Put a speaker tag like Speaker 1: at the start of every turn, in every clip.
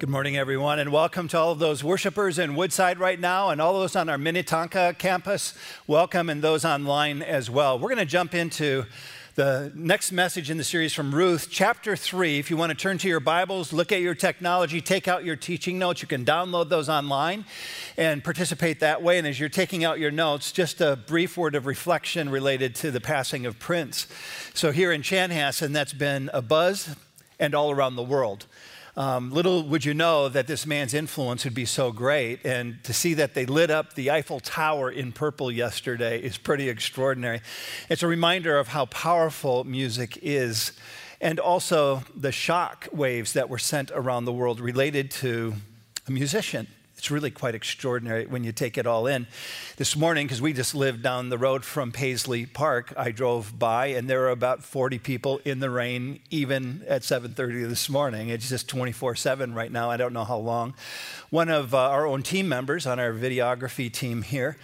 Speaker 1: Good morning, everyone, and welcome to all of those worshipers in Woodside right now and all those on our Minnetonka campus. Welcome, and those online as well. We're going to jump into the next message in the series from Ruth, chapter 3. If you want to turn to your Bibles, look at your technology, take out your teaching notes. You can download those online and participate that way. And as you're taking out your notes, just a brief word of reflection related to the passing of Prince. So here in Chanhassen, that's been a buzz and all around the world. Little would you know that this man's influence would be so great, and to see that they lit up the Eiffel Tower in purple yesterday is pretty extraordinary. It's a reminder of how powerful music is, and also the shock waves that were sent around the world related to a musician. It's really quite extraordinary when you take it all in. This morning, because we just lived down the road from Paisley Park, I drove by and there were about 40 people in the rain, even at 7:30 this morning. It's just 24/7 right now. I don't know how long. One of our own team members on our videography team here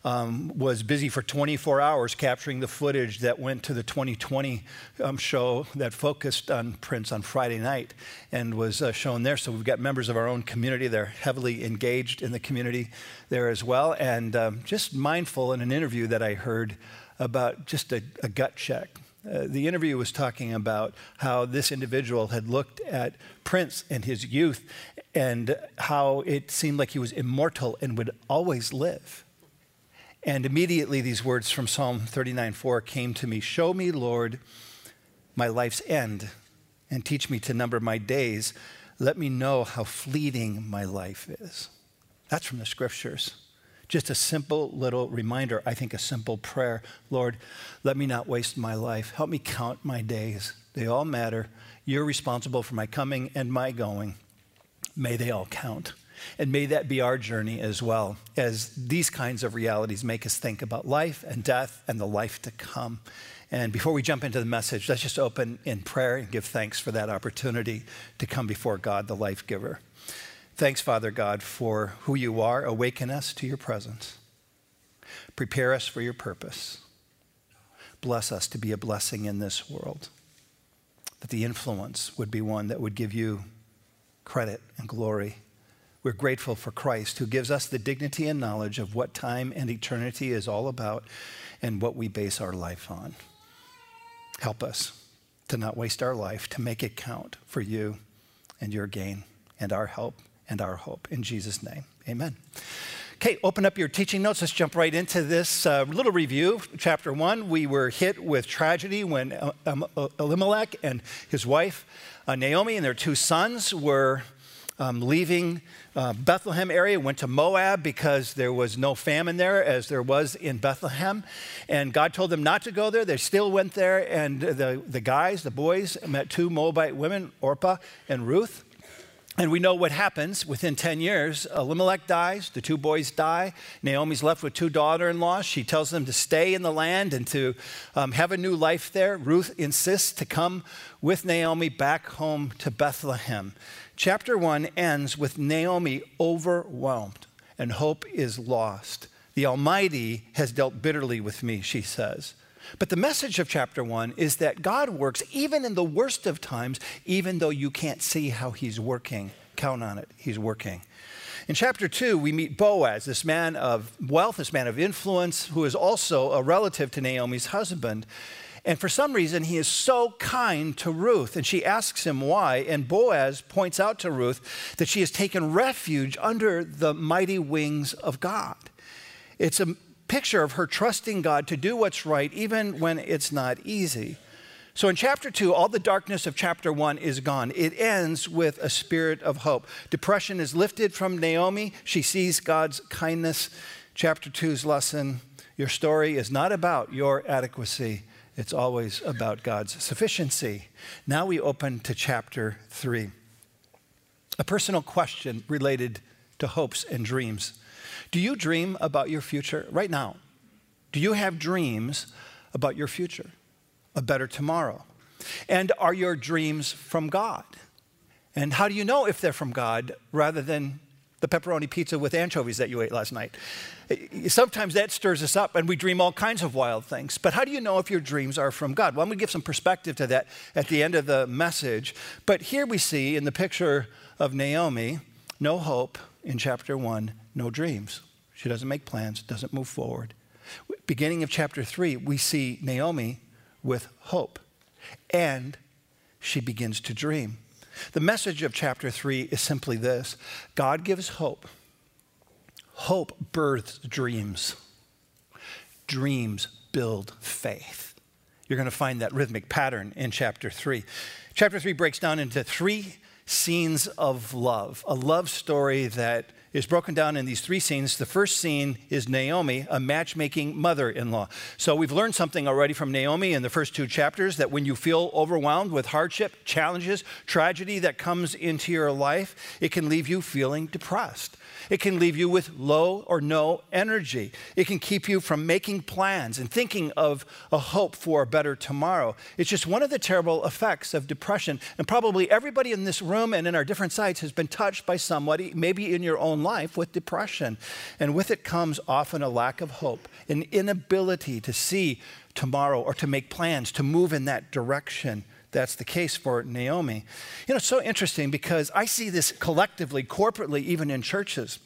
Speaker 1: was busy for 24 hours capturing the footage that went to the 2020 show that focused on Prince on Friday night and was shown there. So we've got members of our own community. They're heavily engaged in the community there as well. And just mindful in an interview that I heard about just a gut check. The interview was talking about how this individual had looked at Prince and his youth and how it seemed like he was immortal and would always live. And immediately these words from Psalm 39:4 came to me. Show me, Lord, my life's end, and teach me to number my days. Let me know how fleeting my life is. That's from the scriptures. Just a simple little reminder, I think a simple prayer. Lord, let me not waste my life. Help me count my days. They all matter. You're responsible for my coming and my going. May they all count. And may that be our journey as well, as these kinds of realities make us think about life and death and the life to come. And before we jump into the message, let's just open in prayer and give thanks for that opportunity to come before God, the life giver. Thanks, Father God, for who you are. Awaken us to your presence. Prepare us for your purpose. Bless us to be a blessing in this world. That the influence would be one that would give you credit and glory. We're grateful for Christ, who gives us the dignity and knowledge of what time and eternity is all about and what we base our life on. Help us to not waste our life, to make it count for you and your gain and our help and our hope. In Jesus' name, amen. Okay, open up your teaching notes. Let's jump right into this little review. Chapter 1, we were hit with tragedy when Elimelech and his wife, Naomi, and their 2 sons were leaving Bethlehem area, went to Moab because there was no famine there as there was in Bethlehem. And God told them not to go there. They still went there. And the boys, met 2 Moabite women, Orpah and Ruth. And we know what happens within 10 years. Elimelech dies, the 2 boys die. Naomi's left with 2 daughter-in-laws. She tells them to stay in the land and to have a new life there. Ruth insists to come with Naomi back home to Bethlehem. Chapter 1 ends with Naomi overwhelmed and hope is lost. The Almighty has dealt bitterly with me, she says. But the message of chapter 1 is that God works even in the worst of times, even though you can't see how he's working. Count on it, he's working. In chapter 2, we meet Boaz, this man of wealth, this man of influence, who is also a relative to Naomi's husband. And for some reason, he is so kind to Ruth. And she asks him why. And Boaz points out to Ruth that she has taken refuge under the mighty wings of God. It's a picture of her trusting God to do what's right, even when it's not easy. So in chapter 2, all the darkness of chapter 1 is gone. It ends with a spirit of hope. Depression is lifted from Naomi. She sees God's kindness. Chapter 2's lesson, your story is not about your adequacy. It's always about God's sufficiency. Now we open to chapter 3. A personal question related to hopes and dreams. Do you dream about your future right now? Do you have dreams about your future, a better tomorrow? And are your dreams from God? And how do you know if they're from God rather than the pepperoni pizza with anchovies that you ate last night? Sometimes that stirs us up and we dream all kinds of wild things. But how do you know if your dreams are from God? Well, I'm going to give some perspective to that at the end of the message. But here we see in the picture of Naomi, no hope in chapter 1, no dreams. She doesn't make plans, doesn't move forward. Beginning of chapter 3, we see Naomi with hope, and she begins to dream. The message of chapter 3 is simply this: God gives hope. Hope births dreams. Dreams build faith. You're going to find that rhythmic pattern in chapter 3. Chapter 3 breaks down into 3 scenes of love, a love story that is broken down in these 3 scenes. The first scene is Naomi, a matchmaking mother-in-law. So we've learned something already from Naomi in the first 2 chapters, that when you feel overwhelmed with hardship, challenges, tragedy that comes into your life, it can leave you feeling depressed. It can leave you with low or no energy. It can keep you from making plans and thinking of a hope for a better tomorrow. It's just one of the terrible effects of depression. And probably everybody in this room and in our different sites has been touched by somebody, maybe in your own life, with depression. And with it comes often a lack of hope, an inability to see tomorrow or to make plans, to move in that direction. That's the case for Naomi. You know, it's so interesting because I see this collectively, corporately, even in churches.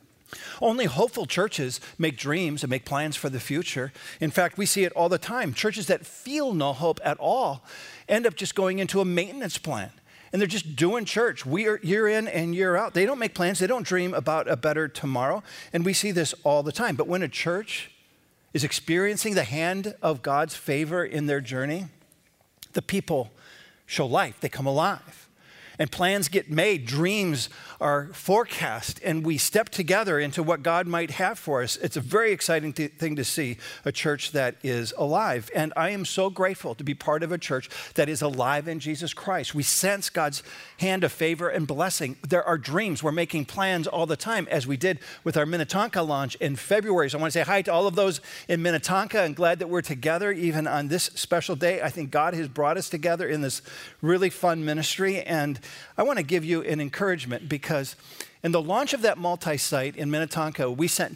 Speaker 1: Only hopeful churches make dreams and make plans for the future. In fact, we see it all the time. Churches that feel no hope at all end up just going into a maintenance plan. And they're just doing church year in and year out. They don't make plans. They don't dream about a better tomorrow. And we see this all the time. But when a church is experiencing the hand of God's favor in their journey, the people show life. They come alive. And plans get made. Dreams are forecast. And we step together into what God might have for us. It's a very exciting thing to see a church that is alive. And I am so grateful to be part of a church that is alive in Jesus Christ. We sense God's hand of favor and blessing. There are dreams. We're making plans all the time, as we did with our Minnetonka launch in February. So I want to say hi to all of those in Minnetonka. I'm glad that we're together even on this special day. I think God has brought us together in this really fun ministry. And I want to give you an encouragement, because in the launch of that multi-site in Minnetonka, we sent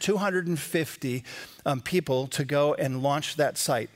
Speaker 1: 250 people to go and launch that site.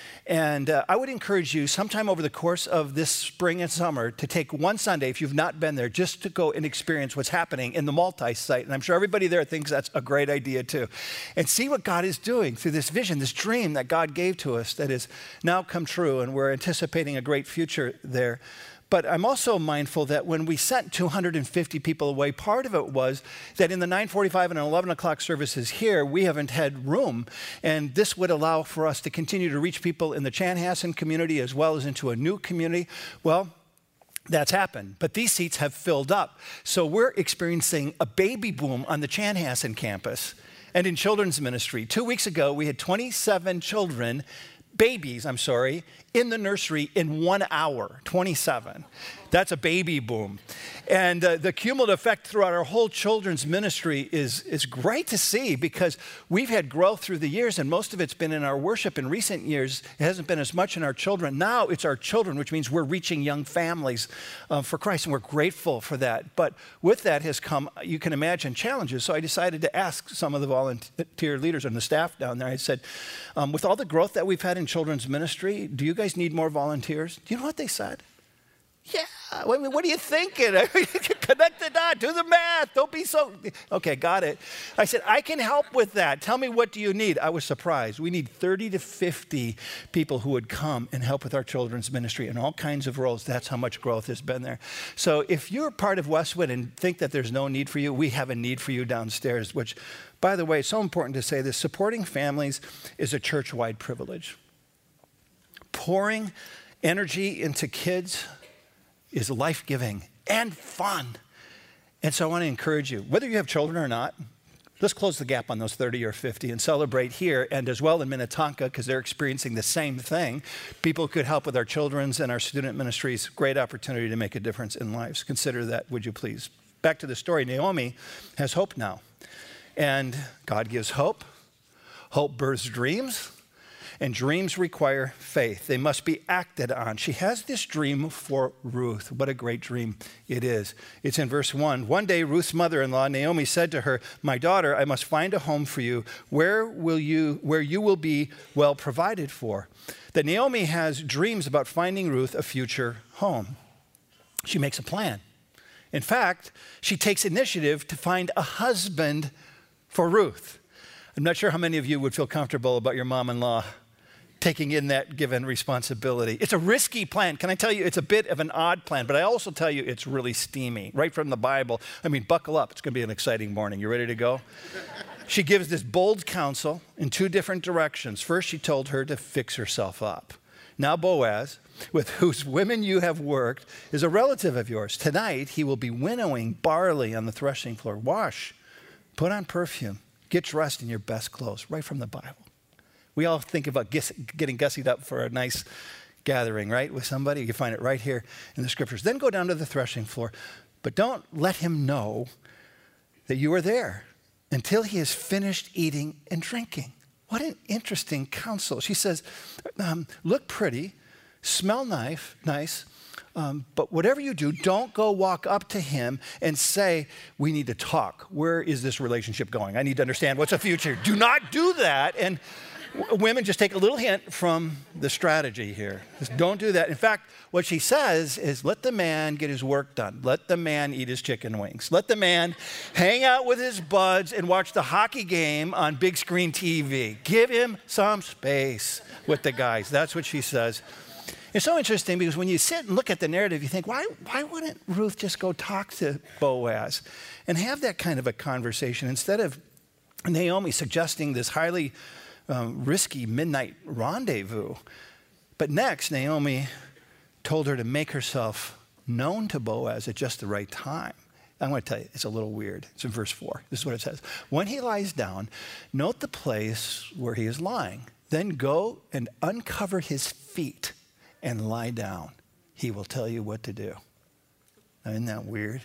Speaker 1: And I would encourage you sometime over the course of this spring and summer to take one Sunday, if you've not been there, just to go and experience what's happening in the multi-site. And I'm sure everybody there thinks that's a great idea too. And see what God is doing through this vision, this dream that God gave to us that has now come true, and we're anticipating a great future there. But I'm also mindful that when we sent 250 people away, part of it was that in the 9:45 and 11 o'clock services here, we haven't had room. And this would allow for us to continue to reach people in the Chanhassen community as well as into a new community. Well, that's happened. But these seats have filled up. So we're experiencing a baby boom on the Chanhassen campus and in children's ministry. 2 weeks ago, we had 27 babies, in the nursery in 1 hour, 27. That's a baby boom. And the cumulative effect throughout our whole children's ministry is great to see, because we've had growth through the years, and most of it's been in our worship in recent years. It hasn't been as much in our children. Now it's our children, which means we're reaching young families for Christ, and we're grateful for that. But with that has come, you can imagine, challenges. So I decided to ask some of the volunteer leaders and the staff down there. I said, with all the growth that we've had in children's ministry, do you guys need more volunteers? Do you know what they said? Yeah, I mean, what are you thinking? Connect the dot, do the math, don't be so, okay, got it. I said, I can help with that. Tell me, what do you need? I was surprised. We need 30 to 50 people who would come and help with our children's ministry in all kinds of roles. That's how much growth has been there. So if you're part of Westwood and think that there's no need for you, we have a need for you downstairs, which, by the way, it's so important to say this: supporting families is a church-wide privilege. Pouring energy into kids is life-giving and fun. And so I want to encourage you, whether you have children or not, let's close the gap on those 30 or 50 and celebrate here, and as well in Minnetonka, because they're experiencing the same thing. People could help with our children's and our student ministries. Great opportunity to make a difference in lives. Consider that, would you please? Back to the story. Naomi has hope now. And God gives hope. Hope births dreams. And dreams require faith. They must be acted on. She has this dream for Ruth. What a great dream it is. It's in verse 1. One day, Ruth's mother-in-law, Naomi, said to her, "My daughter, I must find a home for you where you will be well provided for." That Naomi has dreams about finding Ruth a future home. She makes a plan. In fact, she takes initiative to find a husband for Ruth. I'm not sure how many of you would feel comfortable about your mom-in-law taking in that given responsibility. It's a risky plan. Can I tell you, it's a bit of an odd plan, but I also tell you it's really steamy, right from the Bible. I mean, buckle up. It's going to be an exciting morning. You ready to go? She gives this bold counsel in two different directions. First, she told her to fix herself up. Now Boaz, with whose women you have worked, is a relative of yours. Tonight, he will be winnowing barley on the threshing floor. Wash, put on perfume, get dressed in your best clothes, right from the Bible. We all think about getting gussied up for a nice gathering, right, with somebody. You find it right here in the scriptures. Then go down to the threshing floor, but don't let him know that you are there until he has finished eating and drinking. What an interesting counsel. She says, look pretty, smell nice, but whatever you do, don't go walk up to him and say, we need to talk. Where is this relationship going? I need to understand what's the future. Do not do that. And women, just take a little hint from the strategy here. Just don't do that. In fact, what she says is let the man get his work done. Let the man eat his chicken wings. Let the man hang out with his buds and watch the hockey game on big screen TV. Give him some space with the guys. That's what she says. It's so interesting because when you sit and look at the narrative, you think, why wouldn't Ruth just go talk to Boaz and have that kind of a conversation instead of Naomi suggesting this highly risky midnight rendezvous? But next, Naomi told her to make herself known to Boaz at just the right time. I'm going to tell you, it's a little weird. It's in verse 4. This is what it says. When he lies down, note the place where he is lying. Then go and uncover his feet and lie down. He will tell you what to do. Now, isn't that weird?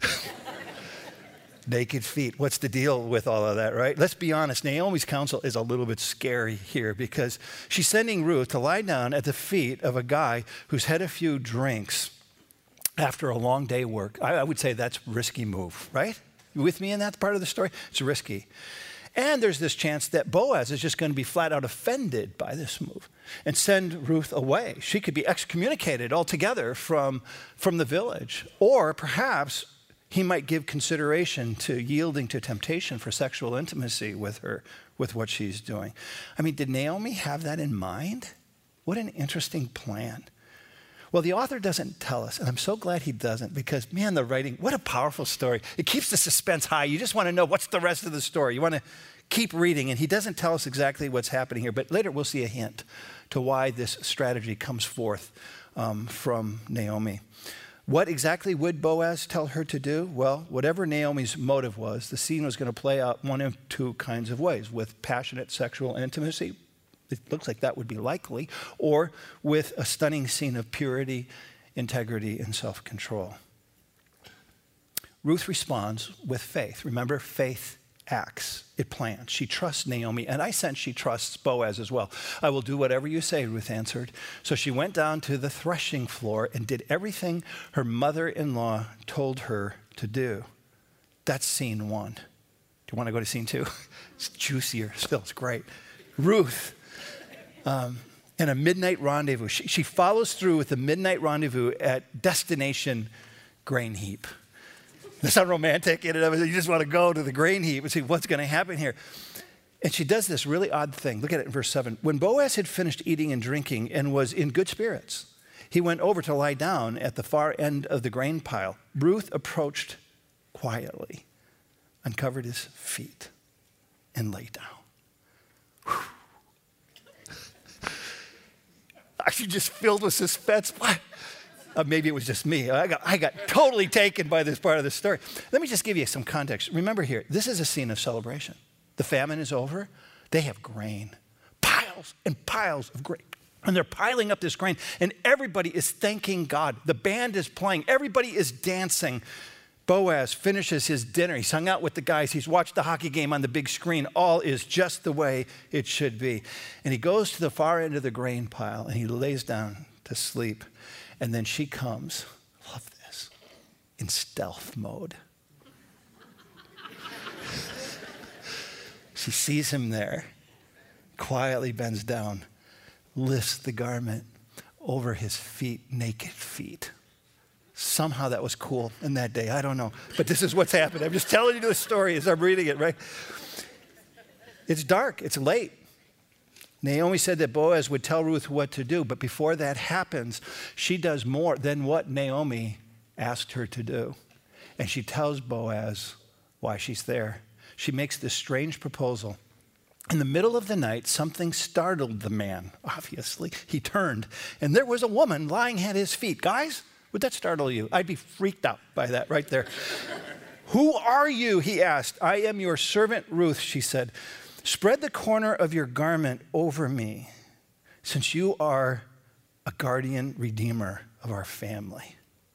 Speaker 1: Naked feet. What's the deal with all of that, right? Let's be honest. Naomi's counsel is a little bit scary here because she's sending Ruth to lie down at the feet of a guy who's had a few drinks after a long day work. I would say that's a risky move, right? You with me in that part of the story? It's risky. And there's this chance that Boaz is just going to be flat out offended by this move and send Ruth away. She could be excommunicated altogether from the village. Or perhaps he might give consideration to yielding to temptation for sexual intimacy with her, with what she's doing. I mean, did Naomi have that in mind? What an interesting plan. Well, the author doesn't tell us, and I'm so glad he doesn't because, man, the writing, what a powerful story. It keeps the suspense high. You just want to know what's the rest of the story. You want to keep reading, and he doesn't tell us exactly what's happening here, but later we'll see a hint to why this strategy comes forth from Naomi. What exactly would Boaz tell her to do? Well, whatever Naomi's motive was, the scene was going to play out one of two kinds of ways, with passionate sexual intimacy. It looks like that would be likely, or with a stunning scene of purity, integrity, and self-control. Ruth responds with faith. Remember, faith acts. It plans. She trusts Naomi, and I sense she trusts Boaz as well. I will do whatever you say, Ruth answered. So she went down to the threshing floor and did everything her mother-in-law told her to do. That's scene one. Do you want to go to scene two? It's juicier still. It's great. Ruth. And a midnight rendezvous. She follows through with the midnight rendezvous at destination grain heap. That's not romantic. You just want to go to the grain heap and see what's going to happen here. And she does this really odd thing. Look at it in verse 7. When Boaz had finished eating and drinking and was in good spirits, he went over to lie down at the far end of the grain pile. Ruth approached quietly, uncovered his feet, and lay down. Whew. I'm just filled with suspense. What? Maybe it was just me. I got totally taken by this part of the story. Let me just give you some context. Remember here, this is a scene of celebration. The famine is over. They have grain, piles and piles of grain. And they're piling up this grain, and everybody is thanking God. The band is playing. Everybody is dancing. Boaz finishes his dinner. He's hung out with the guys. He's watched the hockey game on the big screen. All is just the way it should be. And he goes to the far end of the grain pile, and he lays down to sleep. And then she comes, love this, in stealth mode. She sees him there, quietly bends down, lifts the garment over his feet, naked feet, Somehow that was cool in that day. I don't know. But this is what's happened. I'm just telling you the story as I'm reading it, right? It's dark. It's late. Naomi said that Boaz would tell Ruth what to do. But before that happens, she does more than what Naomi asked her to do. And she tells Boaz why she's there. She makes this strange proposal. In the middle of the night, something startled the man, obviously. He turned, and there was a woman lying at his feet. Guys, would that startle you? I'd be freaked out by that right there. Who are you? He asked. I am your servant Ruth, she said. Spread the corner of your garment over me, since you are a guardian redeemer of our family.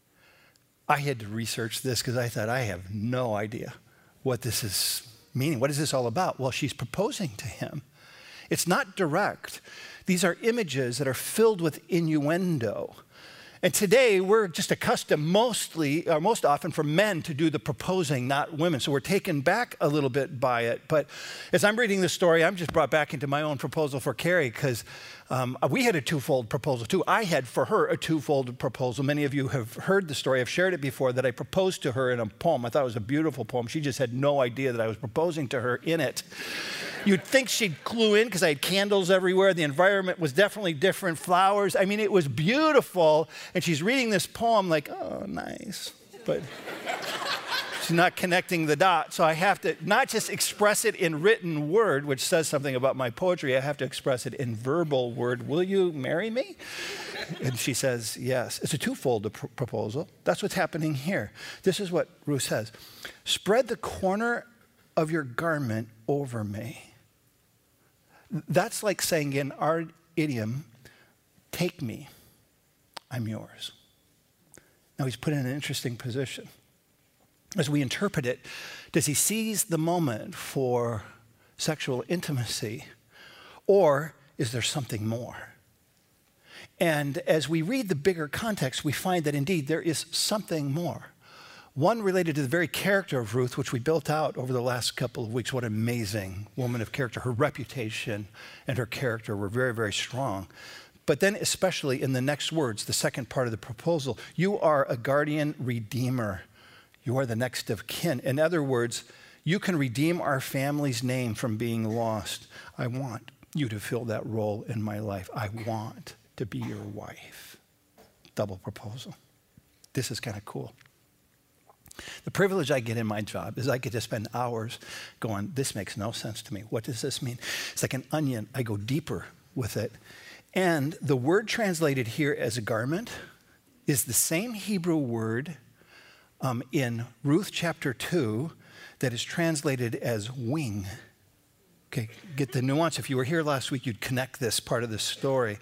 Speaker 1: I had to research this because I thought I have no idea what this is meaning. What is this all about? Well, she's proposing to him. It's not direct. These are images that are filled with innuendo. And today we're just accustomed most often for men to do the proposing, not women. So we're taken back a little bit by it. But as I'm reading this story, I'm just brought back into my own proposal for Carrie because we had a twofold proposal too. I had for her a twofold proposal. Many of you have heard the story. I've shared it before that I proposed to her in a poem. I thought it was a beautiful poem. She just had no idea that I was proposing to her in it. You'd think she'd clue in because I had candles everywhere. The environment was definitely different, flowers. I mean, it was beautiful. And she's reading this poem like, oh, nice. But she's not connecting the dots. So I have to not just express it in written word, which says something about my poetry. I have to express it in verbal word. Will you marry me? And she says, yes. It's a twofold proposal. That's what's happening here. This is what Ruth says. Spread the corner of your garment over me. That's like saying in our idiom, take me, I'm yours. Now he's put in an interesting position. As we interpret it, does he seize the moment for sexual intimacy, or is there something more? And as we read the bigger context, we find that indeed there is something more. One related to the very character of Ruth, which we built out over the last couple of weeks. What an amazing woman of character. Her reputation and her character were very, very strong. But then especially in the next words, the second part of the proposal, you are a guardian redeemer. You are the next of kin. In other words, you can redeem our family's name from being lost. I want you to fill that role in my life. I want to be your wife. Double proposal. This is kind of cool. The privilege I get in my job is I get to spend hours going, this makes no sense to me. What does this mean? It's like an onion. I go deeper with it. And the word translated here as a garment is the same Hebrew word in Ruth chapter 2 that is translated as wing. Okay, get the nuance. If you were here last week, you'd connect this part of the story.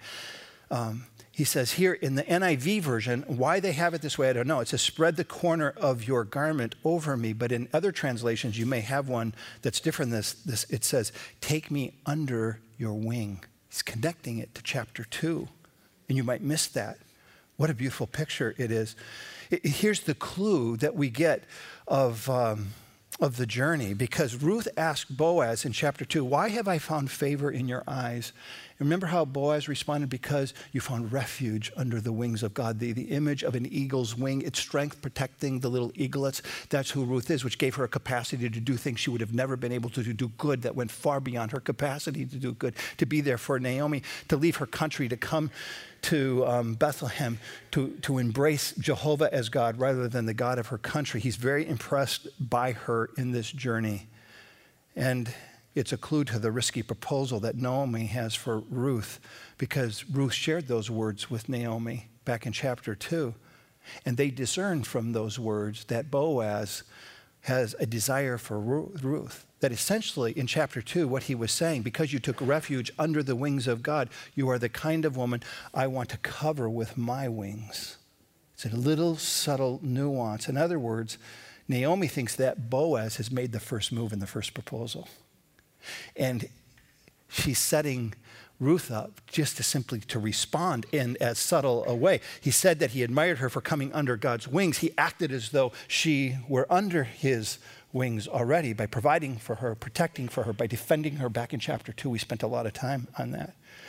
Speaker 1: He says here in the NIV version, why they have it this way, I don't know. It says, spread the corner of your garment over me. But in other translations, you may have one that's different than this. It says, take me under your wing. He's connecting it to chapter 2. And you might miss that. What a beautiful picture it is. Here's the clue that we get of the journey, because Ruth asked Boaz in chapter 2, why have I found favor in your eyes? Remember how Boaz responded? Because you found refuge under the wings of God. The image of an eagle's wing, its strength protecting the little eaglets. That's who Ruth is, which gave her a capacity to do things she would have never been able to do good, that went far beyond her capacity to do good, to be there for Naomi, to leave her country, to come to Bethlehem, to embrace Jehovah as God rather than the God of her country. He's very impressed by her in this journey. And it's a clue to the risky proposal that Naomi has for Ruth, because Ruth shared those words with Naomi back in chapter 2. And they discerned from those words that Boaz has a desire for Ruth. That essentially in chapter 2, what he was saying, because you took refuge under the wings of God, you are the kind of woman I want to cover with my wings. It's a little subtle nuance. In other words, Naomi thinks that Boaz has made the first move in the first proposal. And she's setting Ruth up just to simply to respond in as subtle a way. He said that he admired her for coming under God's wings. He acted as though she were under his wings already by providing for her, protecting for her, by defending her. Back in chapter 2, we spent a lot of time on that.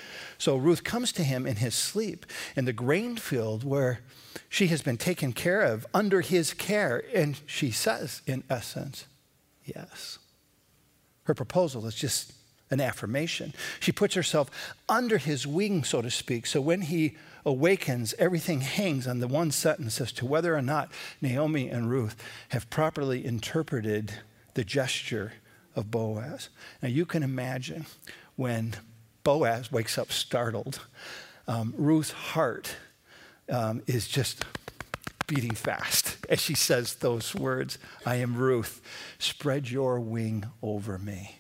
Speaker 1: So Ruth comes to him in his sleep in the grain field where she has been taken care of under his care. And she says, in essence, yes. Her proposal is just an affirmation. She puts herself under his wing, so to speak. So when he awakens, everything hangs on the one sentence as to whether or not Naomi and Ruth have properly interpreted the gesture of Boaz. Now you can imagine when Boaz wakes up startled, Ruth's heart is just beating fast as she says those words, I am Ruth, spread your wing over me.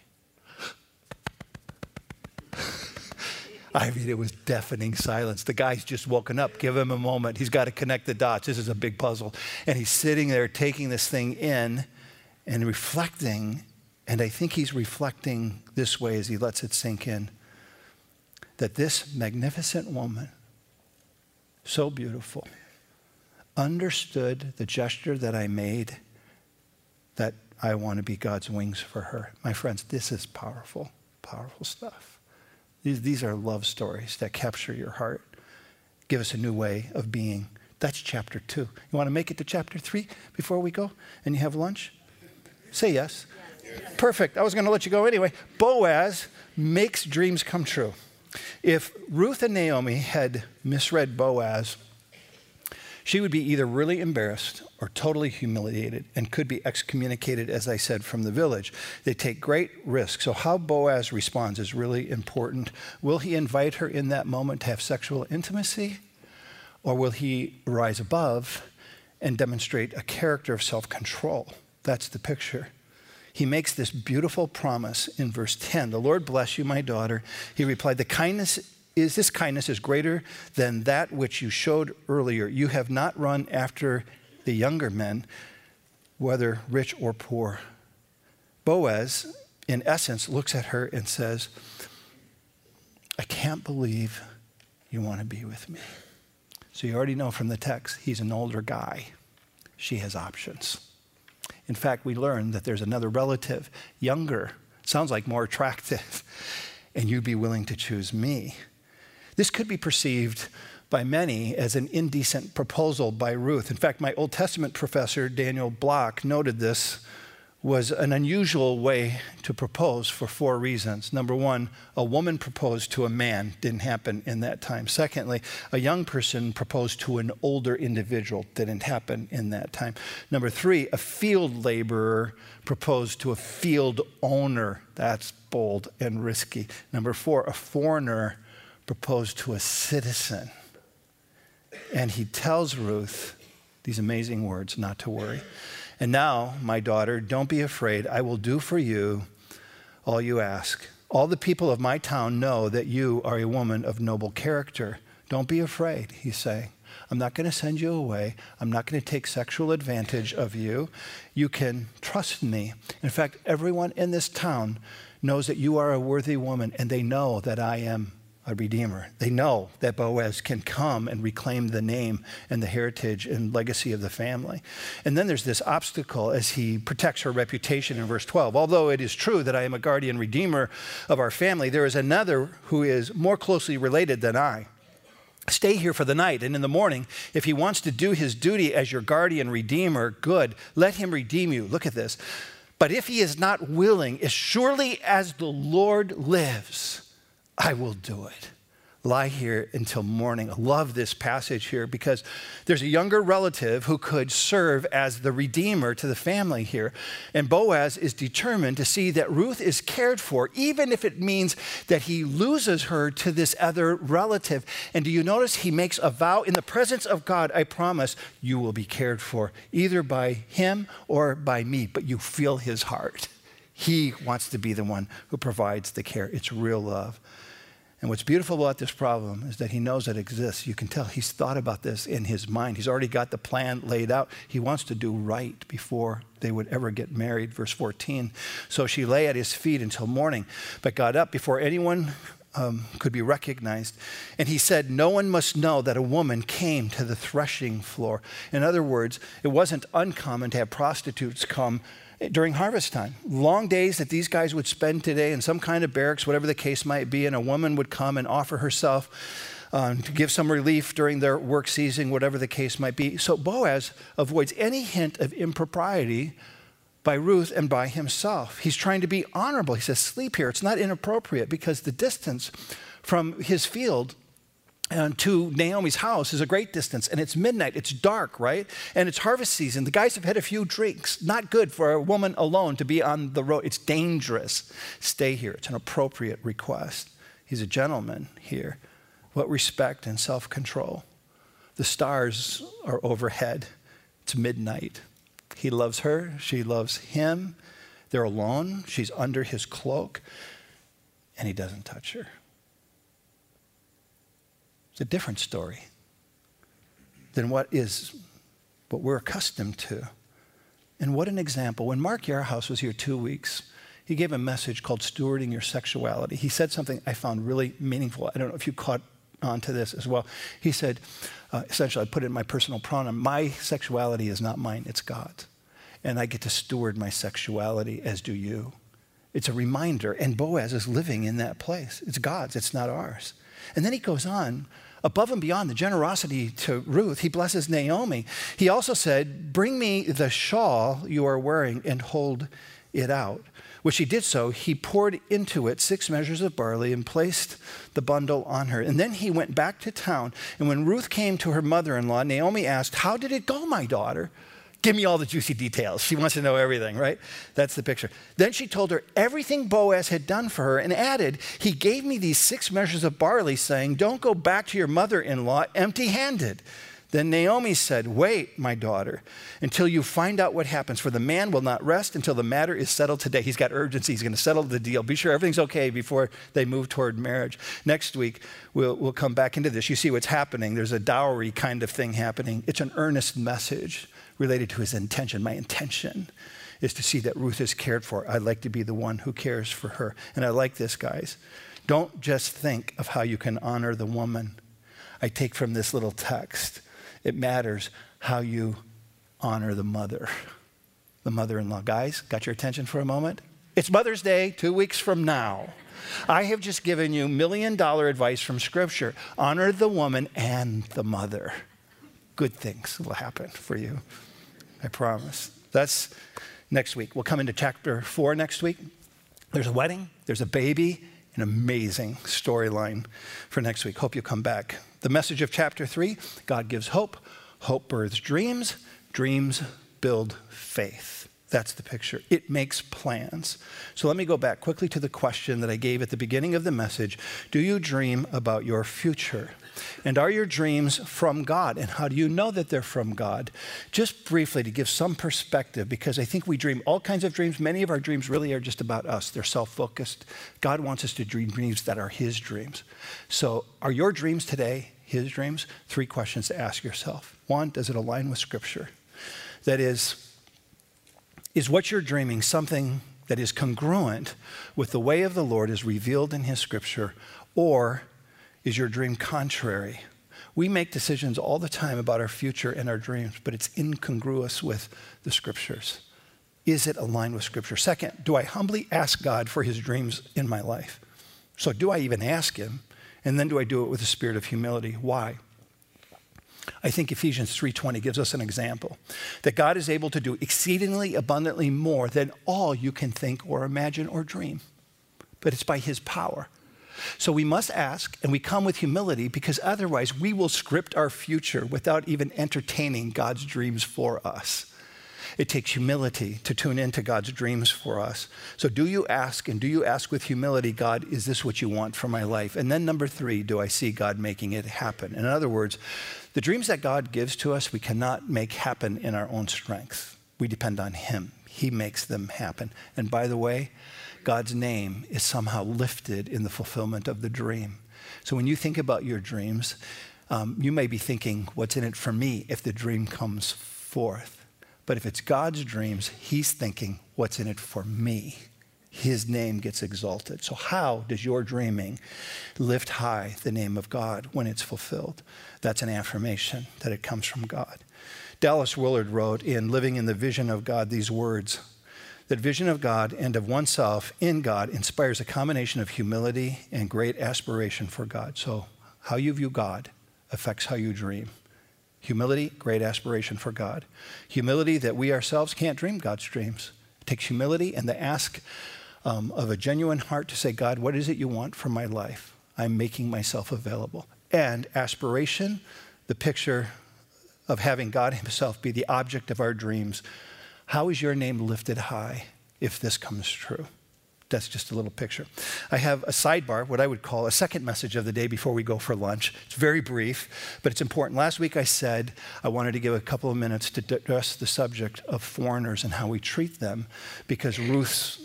Speaker 1: I mean, it was deafening silence. The guy's just woken up. Give him a moment. He's got to connect the dots. This is a big puzzle. And he's sitting there taking this thing in and reflecting. And I think he's reflecting this way as he lets it sink in. That this magnificent woman, so beautiful, understood the gesture that I made, that I want to be God's wings for her. My friends, this is powerful, powerful stuff. These are love stories that capture your heart, give us a new way of being. That's chapter 2. You want to make it to chapter 3 before we go and you have lunch? Say yes. Yes. Perfect. I was going to let you go anyway. Boaz makes dreams come true. If Ruth and Naomi had misread Boaz, she would be either really embarrassed or totally humiliated and could be excommunicated, as I said, from the village. They take great risks. So how Boaz responds is really important. Will he invite her in that moment to have sexual intimacy? Or will he rise above and demonstrate a character of self-control? That's the picture. He makes this beautiful promise in verse 10. The Lord bless you, my daughter. He replied, this kindness is greater than that which you showed earlier. You have not run after the younger men, whether rich or poor. Boaz, in essence, looks at her and says, I can't believe you want to be with me. So you already know from the text, he's an older guy. She has options. In fact, we learn that there's another relative, younger, sounds like more attractive, and you'd be willing to choose me. This could be perceived by many as an indecent proposal by Ruth. In fact, my Old Testament professor, Daniel Block, noted this was an unusual way to propose for 4 reasons. Number 1, a woman proposed to a man. Didn't happen in that time. Secondly, a young person proposed to an older individual. Didn't happen in that time. Number 3, a field laborer proposed to a field owner. That's bold and risky. Number 4, a foreigner proposed to a citizen. And he tells Ruth these amazing words, not to worry. And now, my daughter, don't be afraid. I will do for you all you ask. All the people of my town know that you are a woman of noble character. Don't be afraid, he's saying. I'm not going to send you away. I'm not going to take sexual advantage of you. You can trust me. In fact, everyone in this town knows that you are a worthy woman, and they know that I am a redeemer. They know that Boaz can come and reclaim the name and the heritage and legacy of the family. And then there's this obstacle as he protects her reputation in verse 12. Although it is true that I am a guardian redeemer of our family, there is another who is more closely related than I. Stay here for the night, and in the morning, if he wants to do his duty as your guardian redeemer, good, let him redeem you. Look at this. But if he is not willing, as surely as the Lord lives, I will do it. Lie here until morning. I love this passage here because there's a younger relative who could serve as the redeemer to the family here. And Boaz is determined to see that Ruth is cared for, even if it means that he loses her to this other relative. And do you notice he makes a vow in the presence of God? I promise you will be cared for, either by him or by me, but you feel his heart. He wants to be the one who provides the care. It's real love. And what's beautiful about this problem is that he knows it exists. You can tell he's thought about this in his mind. He's already got the plan laid out. He wants to do right before they would ever get married, verse 14. So she lay at his feet until morning, but got up before anyone could be recognized. And he said, no one must know that a woman came to the threshing floor. In other words, it wasn't uncommon to have prostitutes come during harvest time. Long days that these guys would spend today in some kind of barracks, whatever the case might be, and a woman would come and offer herself to give some relief during their work season, whatever the case might be. So Boaz avoids any hint of impropriety by Ruth and by himself. He's trying to be honorable. He says, sleep here. It's not inappropriate because the distance from his field to Naomi's house is a great distance, and it's midnight, it's dark, right? And it's harvest season. The guys have had a few drinks. Not good for a woman alone to be on the road. It's dangerous. Stay here. It's an appropriate request. He's a gentleman here. What respect and self-control. The stars are overhead. It's midnight. He loves her. She loves him. They're alone. She's under his cloak, and he doesn't touch her. It's a different story than what we're accustomed to. And what an example. When Mark Yarhouse was here 2 weeks, he gave a message called Stewarding Your Sexuality. He said something I found really meaningful. I don't know if you caught on to this as well. He said, essentially, I put it in my personal pronoun, my sexuality is not mine, it's God's. And I get to steward my sexuality, as do you. It's a reminder, and Boaz is living in that place. It's God's, it's not ours. And then he goes on, above and beyond the generosity to Ruth, he blesses Naomi. He also said, bring me the shawl you are wearing and hold it out. Which he did so, he poured into it 6 measures of barley and placed the bundle on her. And then he went back to town. And when Ruth came to her mother-in-law, Naomi asked, how did it go, my daughter? Give me all the juicy details. She wants to know everything, right? That's the picture. Then she told her everything Boaz had done for her and added, he gave me these 6 measures of barley, saying, don't go back to your mother-in-law empty-handed. Then Naomi said, wait, my daughter, until you find out what happens, for the man will not rest until the matter is settled today. He's got urgency. He's going to settle the deal. Be sure everything's okay before they move toward marriage. Next week, we'll come back into this. You see what's happening. There's a dowry kind of thing happening. It's an earnest message related to his intention. My intention is to see that Ruth is cared for. I'd like to be the one who cares for her. And I like this, guys. Don't just think of how you can honor the woman. I take from this little text, it matters how you honor the mother-in-law. Guys, got your attention for a moment? It's Mother's Day 2 weeks from now. I have just given you $1 million advice from Scripture. Honor the woman and the mother. Good things will happen for you. I promise. That's next week. We'll come into chapter 4 next week. There's a wedding. There's a baby. An amazing storyline for next week. Hope you'll come back. The message of chapter 3, God gives hope. Hope births dreams. Dreams build faith. That's the picture. It makes plans. So let me go back quickly to the question that I gave at the beginning of the message. Do you dream about your future? And are your dreams from God? And how do you know that they're from God? Just briefly to give some perspective, because I think we dream all kinds of dreams. Many of our dreams really are just about us. They're self-focused. God wants us to dream dreams that are his dreams. So are your dreams today his dreams? 3 questions to ask yourself. 1, does it align with Scripture? That is what you're dreaming something that is congruent with the way of the Lord as revealed in his Scripture, or is your dream contrary? We make decisions all the time about our future and our dreams, but it's incongruous with the Scriptures. Is it aligned with Scripture? 2nd, do I humbly ask God for his dreams in my life? So do I even ask him? And then do I do it with a spirit of humility? Why? I think Ephesians 3:20 gives us an example that God is able to do exceedingly abundantly more than all you can think or imagine or dream. But it's by his power. So we must ask, and we come with humility, because otherwise we will script our future without even entertaining God's dreams for us. It takes humility to tune into God's dreams for us. So do you ask, and do you ask with humility, God, is this what you want for my life? And then number 3, do I see God making it happen? In other words, the dreams that God gives to us, we cannot make happen in our own strength. We depend on him. He makes them happen. And by the way, God's name is somehow lifted in the fulfillment of the dream. So when you think about your dreams, you may be thinking, what's in it for me if the dream comes forth? But if it's God's dreams, he's thinking, what's in it for me? His name gets exalted. So how does your dreaming lift high the name of God when it's fulfilled? That's an affirmation that it comes from God. Dallas Willard wrote in Living in the Vision of God these words, that vision of God and of oneself in God inspires a combination of humility and great aspiration for God. So how you view God affects how you dream. Humility, great aspiration for God. Humility that we ourselves can't dream God's dreams. It takes humility and the ask of a genuine heart to say, God, what is it you want from my life? I'm making myself available. And aspiration, the picture of having God himself be the object of our dreams. How is your name lifted high if this comes true? That's just a little picture. I have a sidebar, what I would call a second message of the day before we go for lunch. It's very brief, but it's important. Last week I said I wanted to give a couple of minutes to address the subject of foreigners and how we treat them, because Ruth's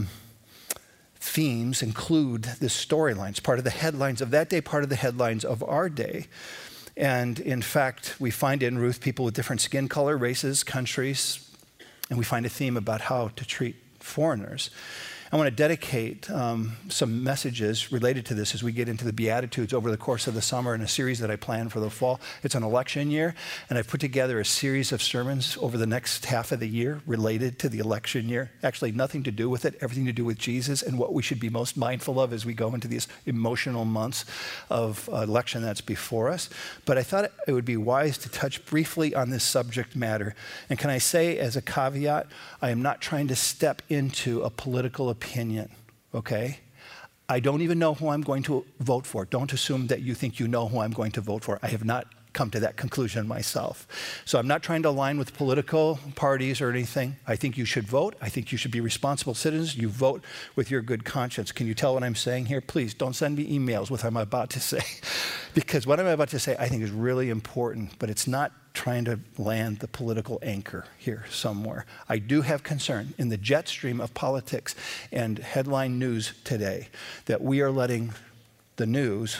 Speaker 1: themes include this storyline. It's part of the headlines of that day, part of the headlines of our day. And in fact, we find in Ruth people with different skin color, races, countries, and we find a theme about how to treat foreigners. I want to dedicate some messages related to this as we get into the Beatitudes over the course of the summer in a series that I plan for the fall. It's an election year, and I've put together a series of sermons over the next half of the year related to the election year. Actually, nothing to do with it, everything to do with Jesus and what we should be most mindful of as we go into these emotional months of election that's before us. But I thought it would be wise to touch briefly on this subject matter. And can I say as a caveat, I am not trying to step into a political opinion, okay? I don't even know who I'm going to vote for. Don't assume that you think you know who I'm going to vote for. I have not come to that conclusion myself. So I'm not trying to align with political parties or anything. I think you should vote. I think you should be responsible citizens. You vote with your good conscience. Can you tell what I'm saying here? Please don't send me emails with what I'm about to say, because what I'm about to say I think is really important, but it's not trying to land the political anchor here somewhere. I do have concern in the jet stream of politics and headline news today that we are letting the news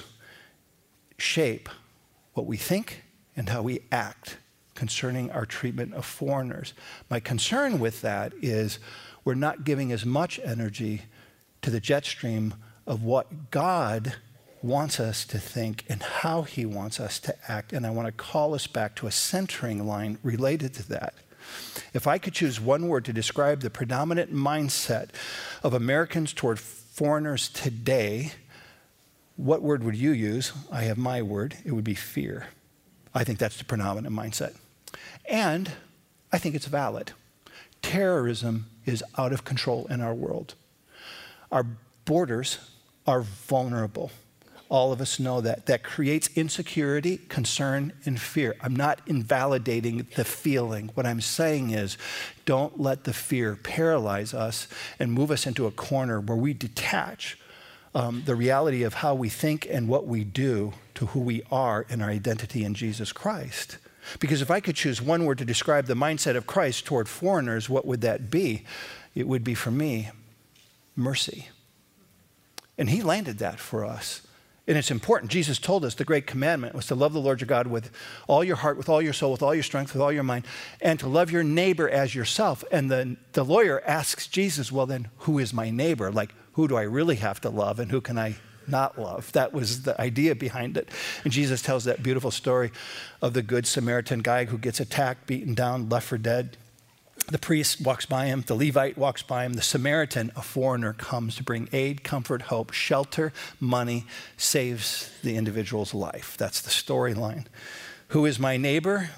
Speaker 1: shape what we think and how we act concerning our treatment of foreigners. My concern with that is we're not giving as much energy to the jet stream of what God wants us to think and how he wants us to act. And I want to call us back to a centering line related to that. If I could choose one word to describe the predominant mindset of Americans toward foreigners today, what word would you use? I have my word. It would be fear. I think that's the predominant mindset. And I think it's valid. Terrorism is out of control in our world. Our borders are vulnerable. All of us know that. That creates insecurity, concern, and fear. I'm not invalidating the feeling. What I'm saying is, don't let the fear paralyze us and move us into a corner where we detach the reality of how we think and what we do to who we are in our identity in Jesus Christ. Because if I could choose one word to describe the mindset of Christ toward foreigners, what would that be? It would be, for me, mercy. And he landed that for us. And it's important. Jesus told us the great commandment was to love the Lord your God with all your heart, with all your soul, with all your strength, with all your mind, and to love your neighbor as yourself. And then the lawyer asks Jesus, well, then who is my neighbor? Like, who do I really have to love and who can I not love? That was the idea behind it. And Jesus tells that beautiful story of the Good Samaritan guy who gets attacked, beaten down, left for dead. The priest walks by him, the Levite walks by him, the Samaritan, a foreigner, comes to bring aid, comfort, hope, shelter, money, saves the individual's life. That's the storyline. Who is my neighbor?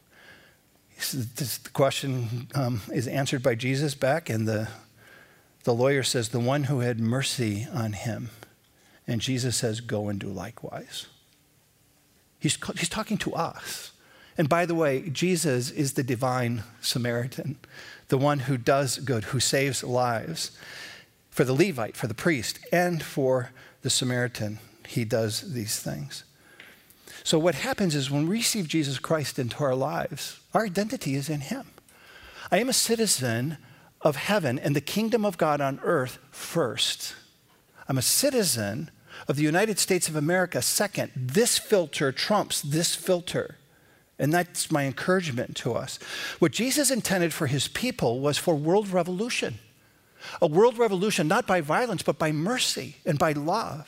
Speaker 1: The question is answered by Jesus back, and the lawyer says, the one who had mercy on him. And Jesus says, go and do likewise. He's talking to us. And by the way, Jesus is the divine Samaritan, the one who does good, who saves lives. For the Levite, for the priest, and for the Samaritan, he does these things. So what happens is when we receive Jesus Christ into our lives, our identity is in him. I am a citizen of heaven and the kingdom of God on earth first. I'm a citizen of the United States of America second. This filter trumps this filter. And that's my encouragement to us. What Jesus intended for his people was for world revolution. A world revolution not by violence, but by mercy and by love.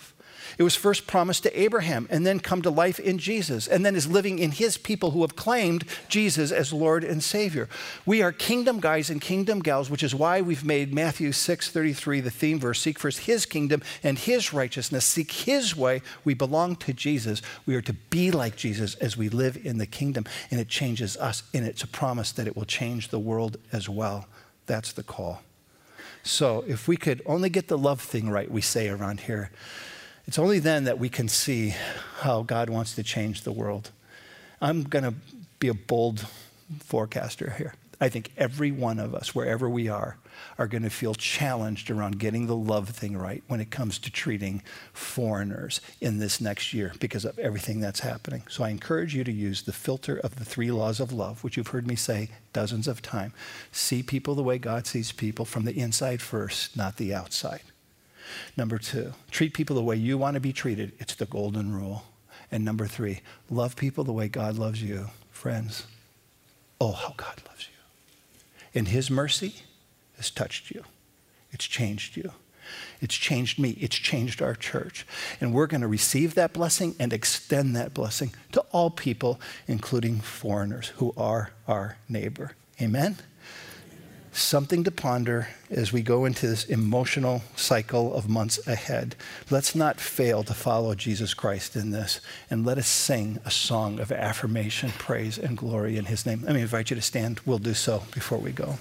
Speaker 1: It was first promised to Abraham and then come to life in Jesus and then is living in his people who have claimed Jesus as Lord and Savior. We are kingdom guys and kingdom gals, which is why we've made Matthew 6:33 the theme verse. Seek first his kingdom and his righteousness. Seek his way. We belong to Jesus. We are to be like Jesus as we live in the kingdom, and it changes us, and it's a promise that it will change the world as well. That's the call. So if we could only get the love thing right, we say around here, it's only then that we can see how God wants to change the world. I'm going to be a bold forecaster here. I think every one of us, wherever we are going to feel challenged around getting the love thing right when it comes to treating foreigners in this next year because of everything that's happening. So I encourage you to use the filter of the 3 laws of love, which you've heard me say dozens of times. See people the way God sees people, from the inside first, not the outside. Number 2, treat people the way you want to be treated. It's the golden rule. And number 3, love people the way God loves you. Friends, oh, how God loves you. And his mercy has touched you. It's changed you. It's changed me. It's changed our church. And we're going to receive that blessing and extend that blessing to all people, including foreigners who are our neighbor. Amen? Something to ponder as we go into this emotional cycle of months ahead. Let's not fail to follow Jesus Christ in this, and let us sing a song of affirmation, praise, and glory in his name. Let me invite you to stand. We'll do so before we go.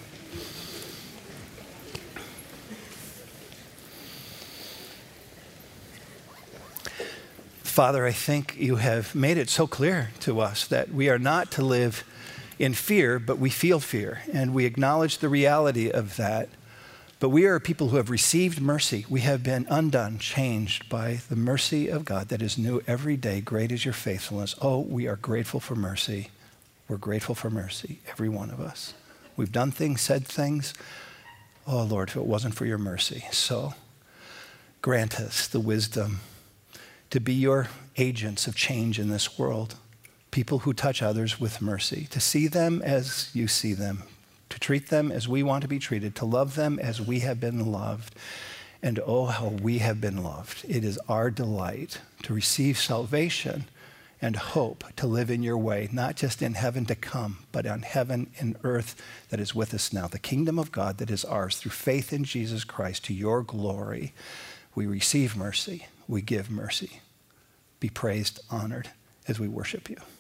Speaker 1: Father, I think you have made it so clear to us that we are not to live in fear, but we feel fear, and we acknowledge the reality of that. But we are people who have received mercy. We have been undone, changed by the mercy of God that is new every day. Great is your faithfulness. Oh, we are grateful for mercy. We're grateful for mercy, every one of us. We've done things, said things. Oh, Lord, if it wasn't for your mercy. So grant us the wisdom to be your agents of change in this world. People who touch others with mercy, to see them as you see them, to treat them as we want to be treated, to love them as we have been loved. And oh, how we have been loved. It is our delight to receive salvation and hope to live in your way, not just in heaven to come, but on heaven and earth that is with us now. The kingdom of God that is ours through faith in Jesus Christ, to your glory. We receive mercy. We give mercy. Be praised, honored as we worship you.